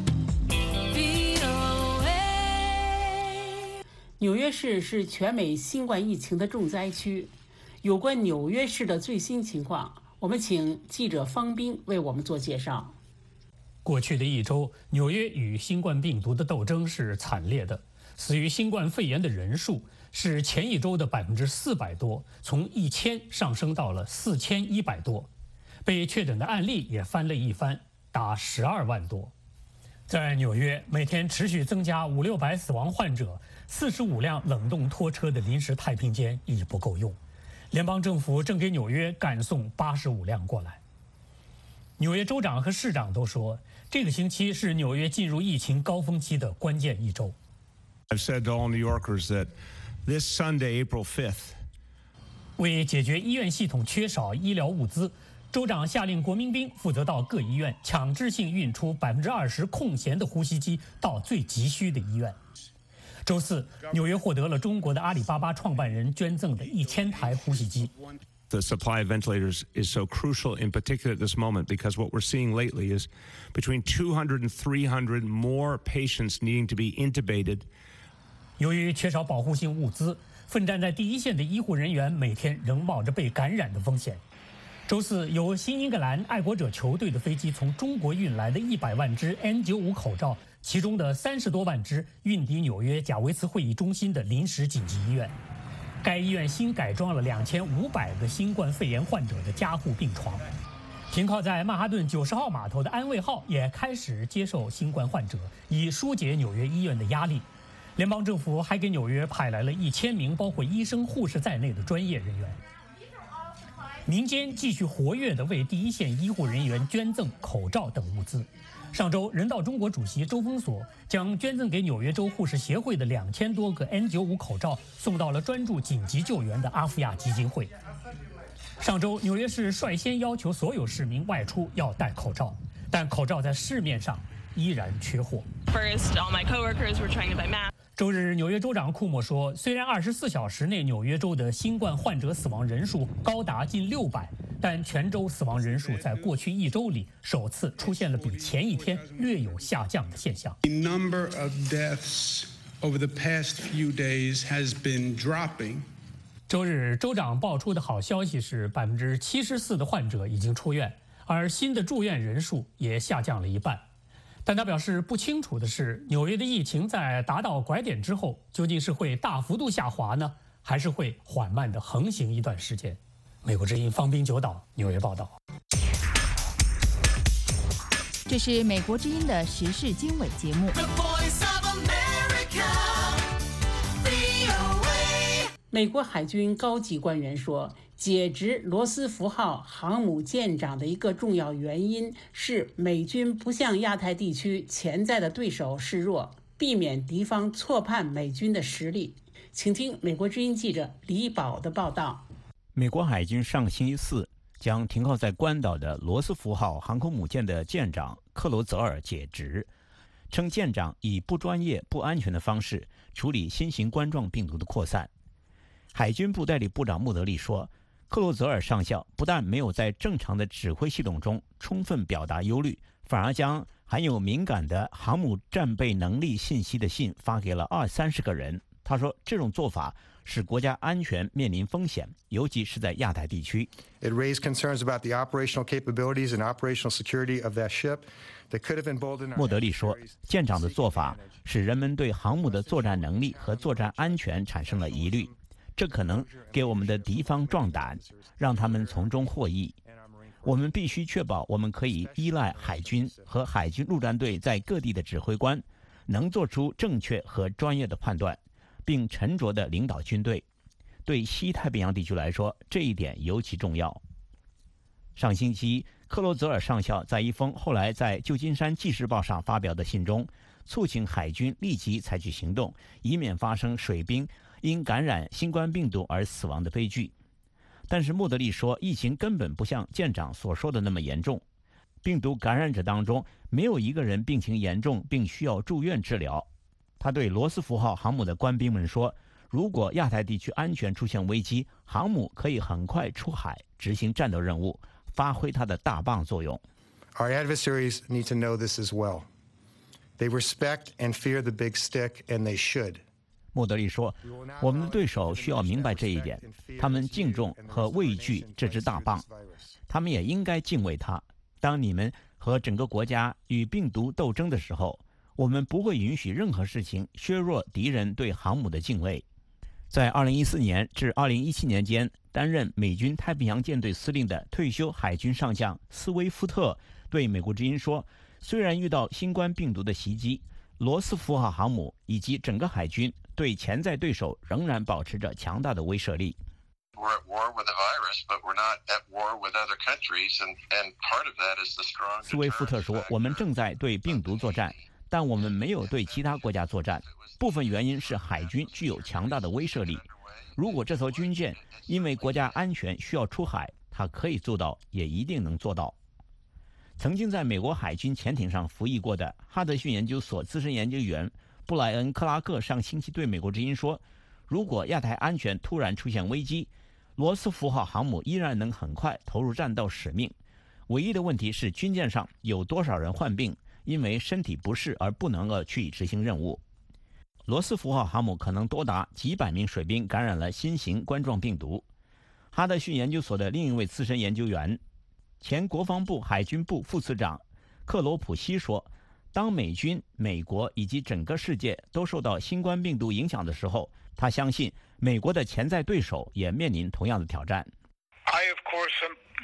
纽约市是全美新冠疫情的重灾区。有关纽约市的最新情况，我们请记者方斌为我们做介绍。
过去的1周，纽约与新冠病毒的斗争是惨烈的，死于新冠肺炎的人数是前1周的400%多，从1000上升到了4100多，被确诊的案例也翻了一番，达12万多。在纽约，每天持续增加500-600死亡患者，45辆冷冻拖车的临时太平间已不够用，联邦政府正给纽约赶送85辆过来。纽约州长和市长都说，这个星期是纽约进入疫情高峰期的关键1周。
I've said to all New Yorkers that this Sunday, April 5th,
为解决医院系统缺少医疗物资，州长下令国民兵负责到各医院强制性运出20%空闲的呼吸机到最急需的医院。周四，纽约获得了中国的阿里巴巴创办人捐赠的1000台呼吸机。
The supply of ventilators is so crucial, in particular at this moment, because what we're seeing lately is between 200 and 300 more patients needing to be intubated.
由于缺少保护性物资，奋战在第一线的医护人员每天仍冒着被感染的风险。周四，由新英格兰爱国者球队的飞机从中国运来的100万只 N95 口罩，其中的30多万只运抵纽约贾维茨会议中心的临时紧急医院。该医院新改装了2500个新冠肺炎患者的加护病床。停靠在曼哈顿90号码头的安慰号也开始接受新冠患者，以疏解纽约医院的压力。联邦政府还给纽约派来了1000名包括医生、护士在内的专业人员。民间继续活跃地为第一线医护人员捐赠口罩等物资。上周，人道中国主席周峰锁将捐赠给纽约州护士协会的2000多个 N95 口罩送到了专注紧急救援的阿夫亚基金会。上周，纽约市率先要求所有市民外出要戴口罩，但口罩在市面上依然缺货。
First, all my coworkers were trying to buy masks.
周日，纽约州长库莫说，虽然24小时内纽约州的新冠患者死亡人数高达近600，但全州死亡人数在过去1周里首次出现了比前一天略有下降的现象。
The number of deaths over the past few days has been dropping.
周日，州长爆出的好消息是74%的患者已经出院，而新的住院人数也下降了一半。但他表示，不清楚的是，纽约的疫情在达到拐点之后，究竟是会大幅度下滑呢，还是会缓慢地横行一段时间？美国之音方斌九岛纽约报道。
这是美国之音的时事经纬节目。
美国海军高级官员说，解职罗斯福号航母舰长的一个重要原因是美军不向亚太地区潜在的对手示弱，避免敌方错判美军的实力。请听美国之音记者李宝的报道。
美国海军上星期四将停靠在关岛的罗斯福号航空母舰的舰长克罗泽尔解职，称舰长以不专业、不安全的方式处理新型冠状病毒的扩散。 海军部代理部长穆德利说，克罗泽尔上校不但没有在正常的指挥系统中充分表达忧虑，反而将含有敏感的航母战备能力信息的信发给了20-30个人。他说，这种做法使国家安全面临风险，尤其是在亚太地区。
It raised concerns about the operational capabilities and operational security of that ship that could have emboldened.
莫德利说，舰长的做法使人们对航母的作战能力和作战安全产生了疑虑，这可能给我们的敌方壮胆，让他们从中获益。我们必须确保我们可以依赖海军和海军陆战队在各地的指挥官能做出正确和专业的判断，并沉着地领导军队。对西太平洋地区来说，这一点尤其重要。上星期，克罗泽尔上校在一封后来在旧金山纪事报上发表的信中，促请海军立即采取行动，以免发生水兵因感染新冠病毒而死亡的悲剧。但是莫德利说，疫情根本不像舰长所说的那么严重，病毒感染者当中没有一个人病情严重并需要住院治疗。他对罗斯福号航母的官兵们说，如果亚太地区安全出现危机，航母可以很快出海执行战斗任务，发挥它的大棒作用。
Our adversaries need to know this as well. They respect and fear the big stick, and they should.
莫德利说，我们的对手需要明白这一点，他们敬重和畏惧这只大棒，他们也应该敬畏它。当你们和整个国家与病毒斗争的时候，我们不会允许任何事情削弱敌人对航母的敬畏。在2014年至2017年间，担任美军太平洋舰队司令的退休海军上将斯威夫特对美国之音说，虽然遇到新冠病毒的袭击，罗斯福号航母以及整个海军对潜在对手仍然保持着强大的威慑力。
We're at war with the virus, but we're not at war with other countries, and part of that is the strong.
斯威夫特说，我们正在对病毒作战，但我们没有对其他国家作战。部分原因是海军具有强大的威慑力。如果这艘军舰因为国家安全需要出海，它可以做到，也一定能做到。曾经在美国海军潜艇上服役过的哈德逊研究所资深研究员布莱恩·克拉克上星期对美国之音说，如果亚太安全突然出现危机，罗斯福号航母依然能很快投入战斗使命。唯一的问题是军舰上有多少人患病，因为身体不适而不能够去执行任务。罗斯福号航母可能多达几百名水兵感染了新型冠状病毒。哈德逊研究所的另一位资深研究员，前国防部海军部副次长克罗普西说，当美军、美国以及整个世界都受到新冠病毒影响的时候，他相信美国的潜在对手也面临同样的挑战。
I of course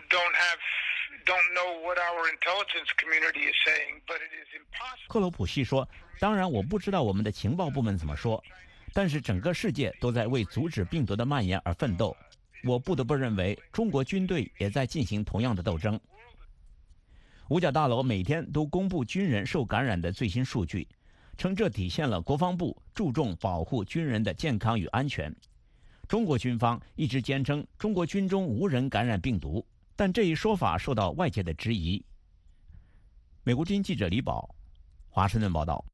don't know what our intelligence community is saying, but it is impossible.
克罗普西说，当然我不知道我们的情报部门怎么说，但是整个世界都在为阻止病毒的蔓延而奋斗。我不得不认为中国军队也在进行同样的斗争。五角大楼每天都公布军人受感染的最新数据，称这体现了国防部注重保护军人的健康与安全。中国军方一直坚称中国军中无人感染病毒，但这一说法受到外界的质疑。美国之音记者李宝，华盛顿报道。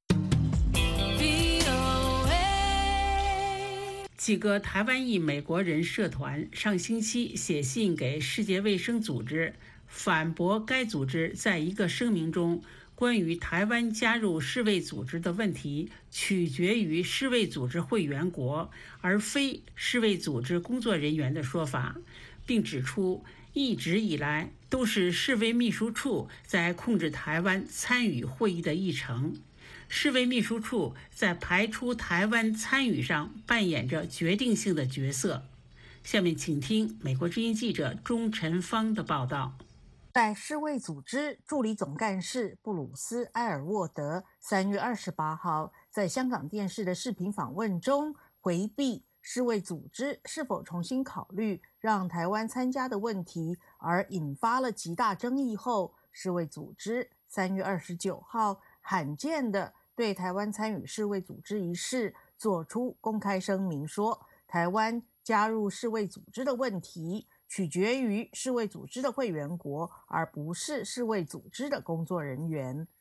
几个台湾裔美国人社团上星期写信给世界卫生组织，反驳该组织在一个声明中关于台湾加入世卫组织的问题取决于世卫组织会员国而非世卫组织工作人员的说法，并指出一直以来都是世卫秘书处在控制台湾参与会议的议程。世卫秘书处在排除台湾参与上扮演着决定性的角色。下面请听美国之音记者钟晨芳的报道。
在世卫组织助理总干事布鲁斯·埃尔沃德3月28号在香港电视的视频访问中回避世卫组织是否重新考虑让台湾参加的问题，而引发了极大争议后，世卫组织3月29号罕见的对台湾参与世卫组织一事做出公开声明，说台湾加入世卫组织的问题取决于世卫组织的会员国，而不是世卫组织的工作人员。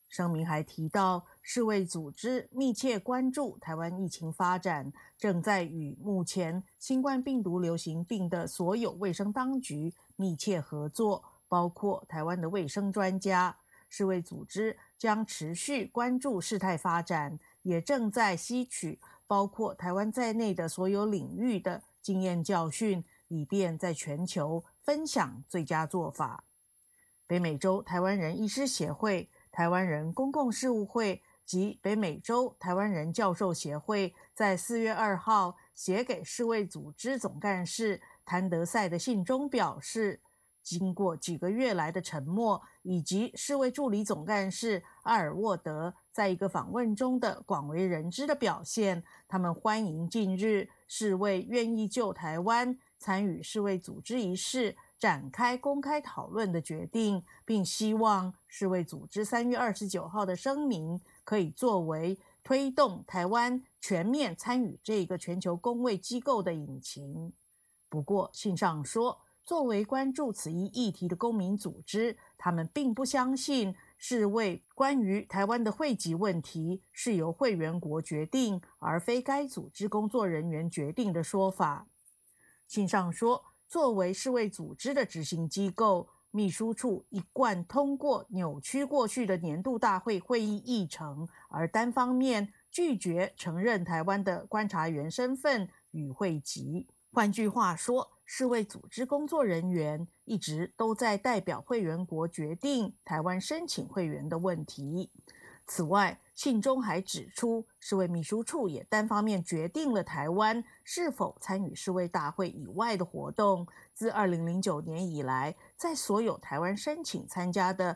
声明还提到，世卫组织密切关注台湾疫情发展，正在与目前新冠病毒流行病的所有卫生当局密切合作，包括台湾的卫生专家。世卫组织将持续关注事态发展，也正在吸取包括台湾在内的所有领域的经验教训，以便在全球分享最佳做法。北美洲台湾人医师协会、台湾人公共事务会及北美洲台湾人教授协会在4月2号写给世卫组织总干事谭德赛的信中表示，经过几个月来的沉默，以及世卫助理总干事阿尔沃德在一个访问中的广为人知的表现，他们欢迎近日世卫愿意就台湾参与世卫组织一事展开公开讨论的决定，并希望世卫组织3月29号的声明可以作为推动台湾全面参与这个全球公卫机构的引擎。不过信上说，作为关注此一议题的公民组织，他们并不相信世卫关于台湾的惠及问题是由会员国决定，而非该组织工作人员决定的说法。信上说，作为世卫组织的执行机构，秘书处一贯通过扭曲过去的年度大会会议议程，而单方面拒绝承认台湾的观察员身份与会籍。换句话说，世卫组织工作人员一直都在代表会员国决定台湾申请会员的问题。此外，信中还指出，世卫秘书处也单方面决定了台湾是否参与世卫大会以外的活动。自2009年以来，在所有台湾申请参加的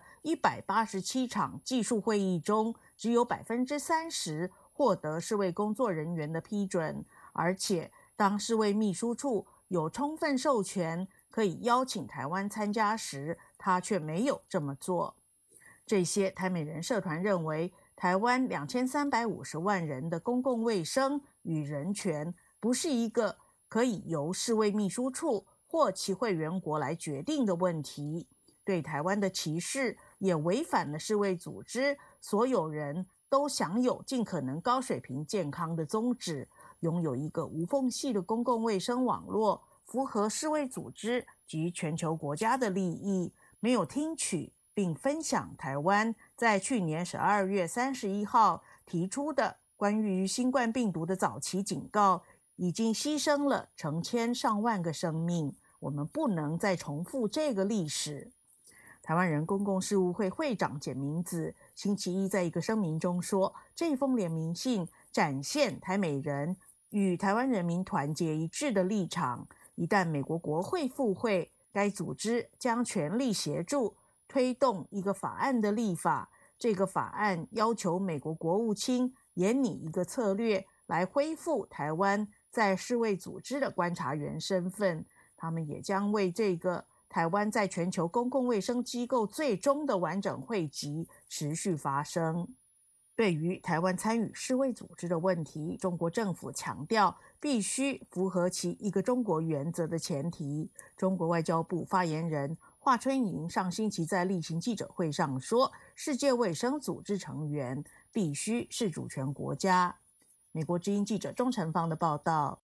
187场技术会议中，只有30%获得世卫工作人员的批准，而且当世卫秘书处有充分授权可以邀请台湾参加时，他却没有这么做。这些台美人社团认为，台湾2350万人的公共卫生与人权不是一个可以由世卫秘书处或其会员国来决定的问题。对台湾的歧视也违反了世卫组织所有人都享有尽可能高水平健康的宗旨，拥有一个无缝隙的公共卫生网络，符合世卫组织及全球国家的利益，没有听取并分享台湾在去年12月31号提出的关于新冠病毒的早期警告，已经牺牲了成千上万个生命。我们不能再重复这个历史。台湾人公共事务会会长简明子星期一在一个声明中说，这封联名信展现台美人与台湾人民团结一致的立场。一旦美国国会复会，该组织将全力协助推动一个法案的立法。这个法案要求美国国务卿研拟一个策略来恢复台湾在世卫组织的观察员身份。他们也将为这个台湾在全球公共卫生机构最终的完整会籍持续发声。对于台湾参与世卫组织的问题，中国政府强调必须符合其一个中国原则的前提。中国外交部发言人华春莹上星期在例行记者会上说，世界卫生组织成员必须是主权国家。美国之音记者钟成芳的报道。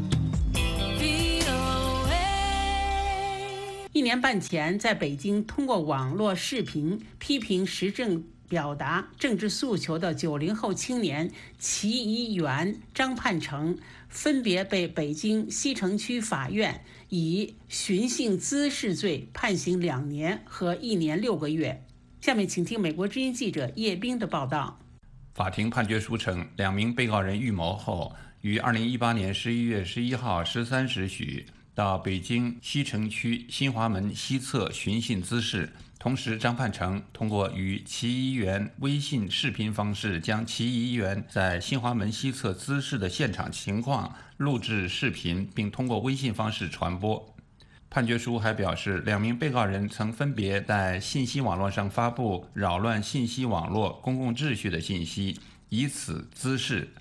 1年半前，在北京通过网络视频批评时政表达政治诉求的90后青年齐一元、张盼成分别被北京西城区法院以寻衅滋事罪判刑2年和1年6个月。下面请听美国之音记者叶冰的报道。
法庭判决书称，2名被告人预谋后，于2018年11月11号13时许到北京西城区新华门西侧寻衅滋事。同时，张盼成通过与齐一元微信视频方式，将齐一元在新华门西侧滋事的现场情况录制视频，并通过微信方式传播。判决书还表示，2名被告人曾分别在信息网络上发布扰乱信息网络公共秩序的信息，以此滋事。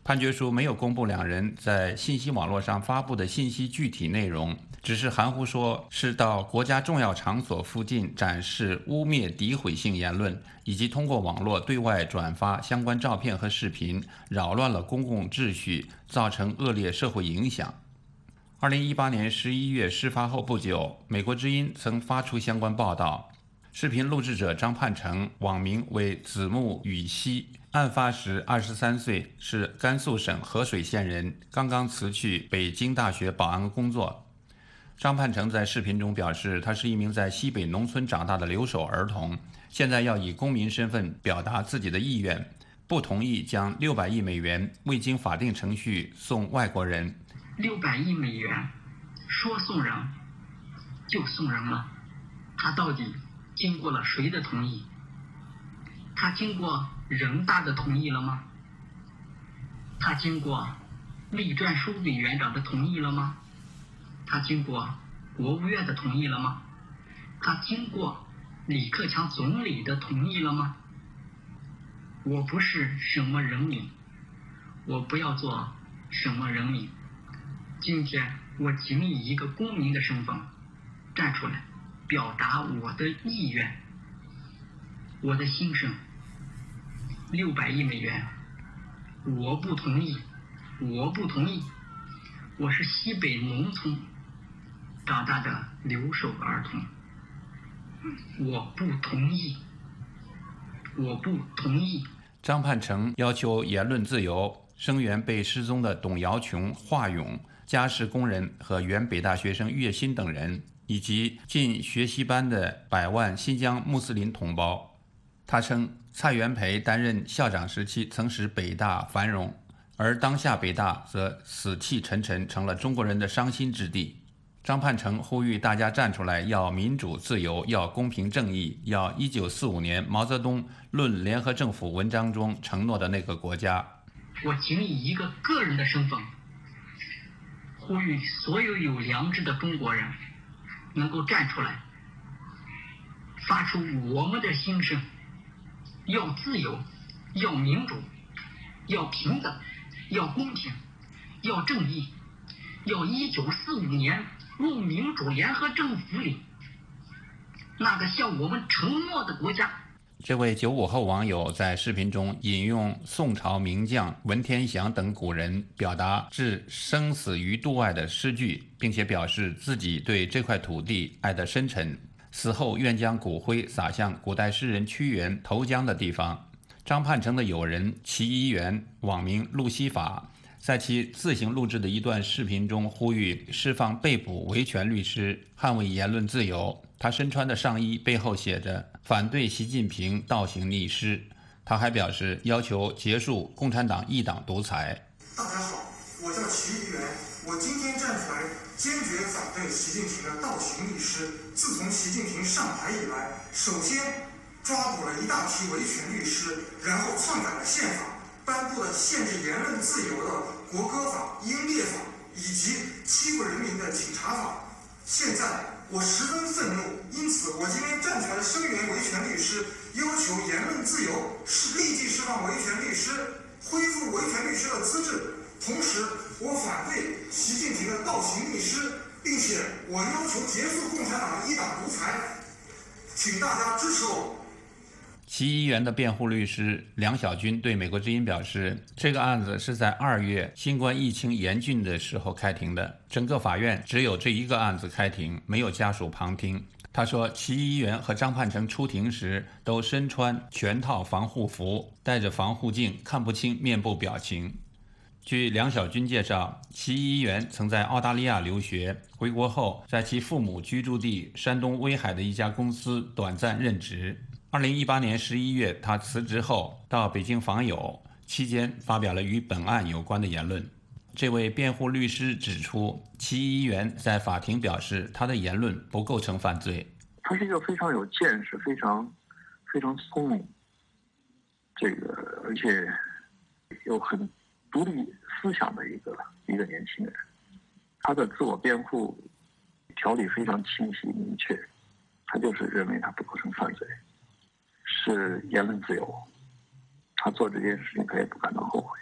判决书没有公布两人在信息网络上发布的信息具体内容，只是含糊说是到国家重要场所附近展示污蔑诋毁性言论，以及通过网络对外转发相关照片和视频，扰乱了公共秩序，造成恶劣社会影响。2018年11月事发后不久，美国之音曾发出相关报道。视频录制者张盼成，网名为子木羽西，案发时23岁，是甘肃省合水县人，刚刚辞去北京大学保安工作。张盼成在视频中表示，他是一名在西北农村长大的留守儿童，现在要以公民身份表达自己的意愿，不同意将600亿美元未经法定程序送外国人。
600亿美元，说送人就送人了，他到底经过了谁的同意？他经过人大的同意了吗？他经过栗战书委员长的同意了吗？他经过国务院的同意了吗？他经过李克强总理的同意了吗？我不是什么人民，我不要做什么人民。今天我仅以一个公民的身份站出来，表达我的意愿，我的心声。600亿美元，我不同意，我不同意。我是西北农村长大的留守儿童，我不同意，我不同意。
张盼成要求言论自由，声援被失踪的董瑶琼、华勇、家事工人和原北大学生岳鑫等人，以及进学习班的100万新疆穆斯林同胞。他称，蔡元培担任校长时期曾使北大繁荣，而当下北大则死气沉沉，成了中国人的伤心之地。张盼成呼吁大家站出来，要民主自由，要公平正义，要1945年毛泽东《论联合政府》文章中承诺的那个国家。
我仅以一个个人的身份，呼吁所有有良知的中国人能够站出来，发出我们的心声，要自由，要民主，要平等，要公平，要正义，要1945年入民主联合政府里那个向我们承诺的国家。
这位95后网友在视频中引用宋朝名将文天祥等古人表达置生死于度外的诗句，并且表示自己对这块土地爱得深沉，死后愿将骨灰撒向古代诗人屈原投江的地方。张盼成的友人齐一元，网名路西法，在其自行录制的一段视频中呼吁释放被捕维权律师，捍卫言论自由。他身穿的上衣背后写着反对习近平倒行逆施。他还表示要求结束共产党一党独裁。
大家好，我叫齐一元，我今天站出来坚决反对习近平的倒行逆施。自从习近平上台以来，首先抓捕了一大批维权律师，然后篡改了宪法，颁布了限制言论自由的国歌法、英烈法以及欺负人民的警察法。现在我十分愤怒，因此我今天站出来声援维权律师，要求言论自由，立即释放维权律师，恢复维权律师的资质。同时，我反对习近平的倒行逆施，并且我要求结束共产党的一党独裁，请大家支持我。
齐一元的辩护律师梁小军对美国之音表示，这个案子是在2月新冠疫情严峻的时候开庭的，整个法院只有这一个案子开庭，没有家属旁听。他说，齐一元和张盼成出庭时都身穿全套防护服，戴着防护镜，看不清面部表情。据梁小军介绍，齐一元曾在澳大利亚留学，回国后在其父母居住地山东威海的一家公司短暂任职。2018年11月，他辞职后到北京访友，期间发表了与本案有关的言论。这位辩护律师指出，齐一元在法庭表示，他的言论不构成犯罪。
他是一个非常有见识、非常聪明，而且有很独立思想的一个年轻人。他的自我辩护条理非常清晰明确，他就是认为他不构成犯罪。是言论自由，他做这件事情他也不感到后悔。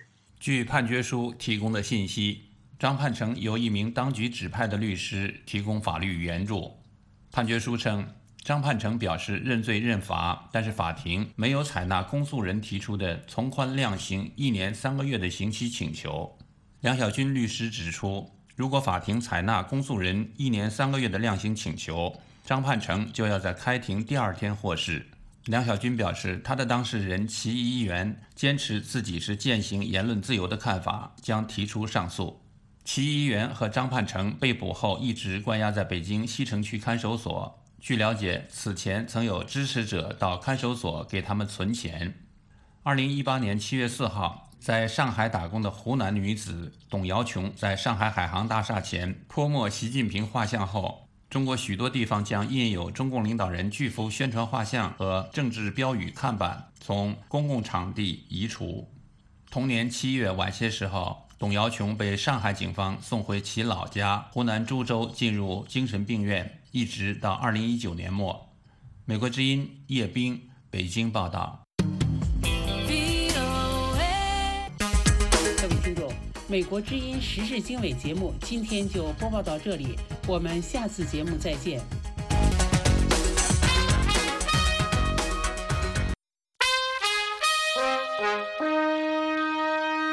据判决书提供的信息，张盼成由一名当局指派的律师提供法律援助。判决书称，张盼成表示认罪认罚，但是法庭没有采纳公诉人提出的从宽量刑1年3个月的刑期请求。梁小军律师指出，如果法庭采纳公诉人1年3个月的量刑请求，张盼成就要在开庭第2天获释。梁小军表示，他的当事人其议员坚持自己是践行言论自由的看法，将提出上诉。其议员和张盼成被捕后一直关押在北京西城区看守所。据了解，此前曾有支持者到看守所给他们存钱。2018年7月4号，在上海打工的湖南女子董瑶琼在上海海航大厦前泼墨习近平画像后，中国许多地方将印有中共领导人巨幅宣传画像和政治标语看板从公共场地移除。同年7月晚些时候，董瑶琼被上海警方送回其老家湖南株洲，进入精神病院，一直到2019年末。美国之音叶冰，北京报道。
各位听众，美国之音时事经纬节目今天就播报到这里，我们下次节目再见。